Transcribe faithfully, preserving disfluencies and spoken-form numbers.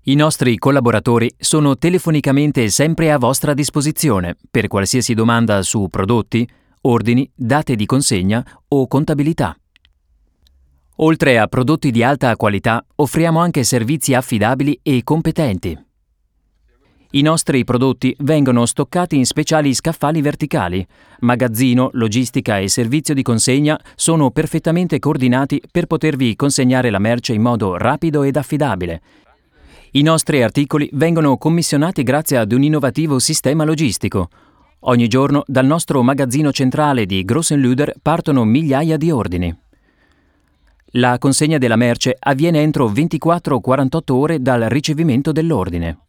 I nostri collaboratori sono telefonicamente sempre a vostra disposizione per qualsiasi domanda su prodotti, ordini, date di consegna o contabilità. Oltre a prodotti di alta qualità, offriamo anche servizi affidabili e competenti. I nostri prodotti vengono stoccati in speciali scaffali verticali. Magazzino, logistica e servizio di consegna sono perfettamente coordinati per potervi consegnare la merce in modo rapido ed affidabile. I nostri articoli vengono commissionati grazie ad un innovativo sistema logistico. Ogni giorno dal nostro magazzino centrale di Grossenlüder partono migliaia di ordini. La consegna della merce avviene entro ventiquattro quarantotto ore dal ricevimento dell'ordine.